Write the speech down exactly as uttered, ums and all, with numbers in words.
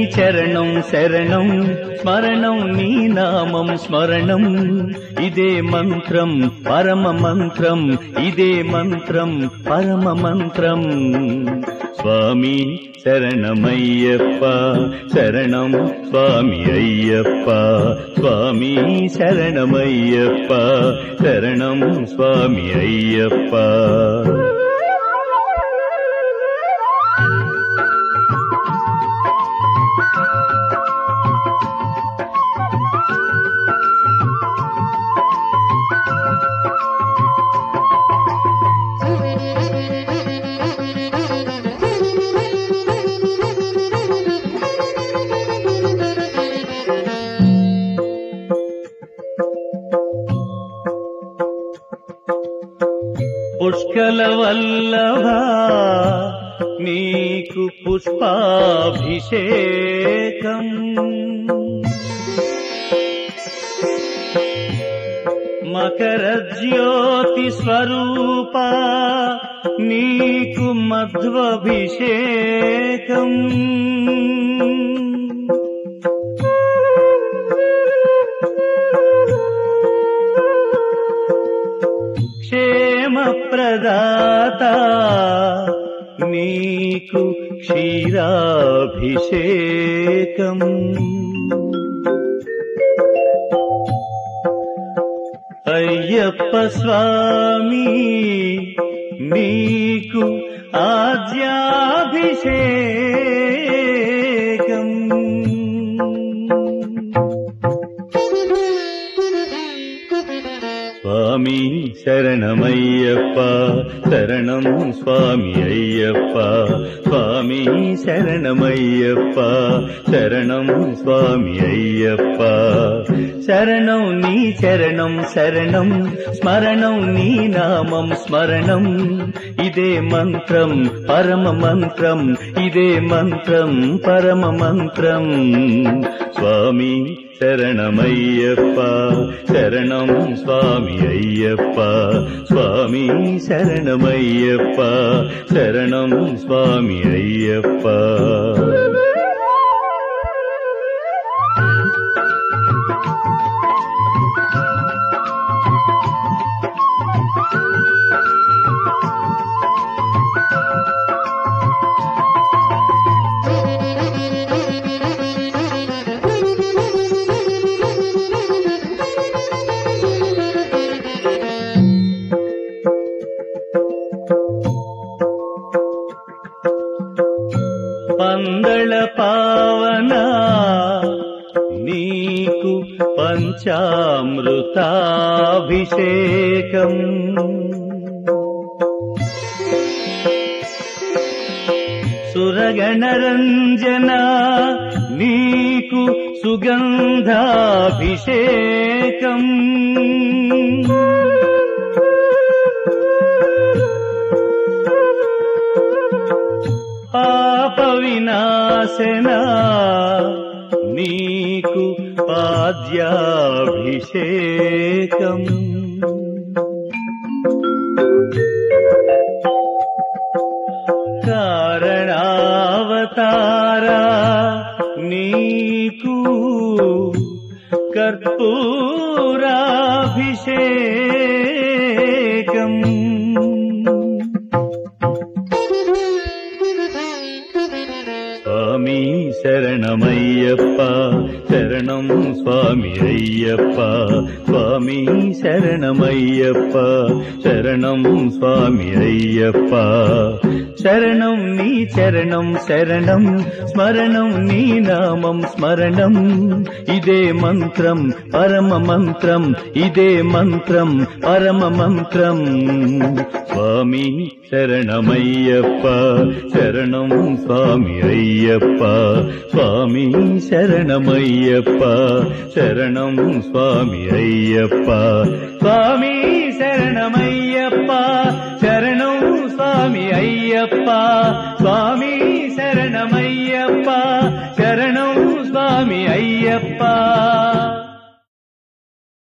చరణం శరణం స్మరణం నీ నామం స్మరణం ఇదే మంత్రం పరమ మంత్రం ఇదే మంత్రం పరమ మంత్రం స్వామి శరణమయ్యప్ప శరణం స్వామి అయ్యప్ప స్వామి శరణమయ్యప్ప శరణం స్వామి అయ్యప్ప పుష్కల వల్లభ నీకు పుష్పాభిషేకం మకర జ్యోతి స్వరూప నీకు మధ్వాభిషేకం ప్రదాత నీకు క్షీరాభిషేకం అయ్యప్ప స్వామి నీకు ఆజ్యాభిషేకం స్వామి శరణమయ్యప్ప శరణం స్వామి అయ్యప్ప స్వామి శరణమయ్యప్ప శరణం స్వామి అయ్యప్ప శరణం నీ చరణం శరణం స్మరణం నీ నామం స్మరణం ఇదే మంత్రం పరమ మంత్రం ఇదే మంత్రం పరమ మంత్రం స్వామి శరణమయ్యప్ప శరణం స్వామి అయ్యప్ప స్వామి శరణమయ్యప్ప శరణం స్వామి అయ్యప్ప పందళ పావన నీకు పంచామృతాభిషేకం సురగణరంజన నీకు సుగంధాభిషేకం పాప వినాశన నీకు పాద్యాభిషేకం కారణావతార నీకు కర్పూరాభిషేకం స్వామి శరణమయ్యప్ప శరణం స్వామి అయ్యప్ప స్వామి శరణమయ్యప్ప శరణం స్వామి అయ్యప్ప శరణం నీ చరణం శరణం స్మరణం నీ నామం స్మరణం ఇదే మంత్రం పరమ మంత్రం ఇదే మంత్రం పరమ మంత్రం స్వామి శరణమయ్యప్ప శరణం స్వామి అయ్యప్ప స్వామి శరణమయ్యప్ప శరణం స్వామి అయ్యప్ప స్వామి శరణమయ్యప్ప శరణం స్వామి అయ్యప్ప స్వామి శరణమయ్యప్ప శరణం స్వామి అయ్యప్ప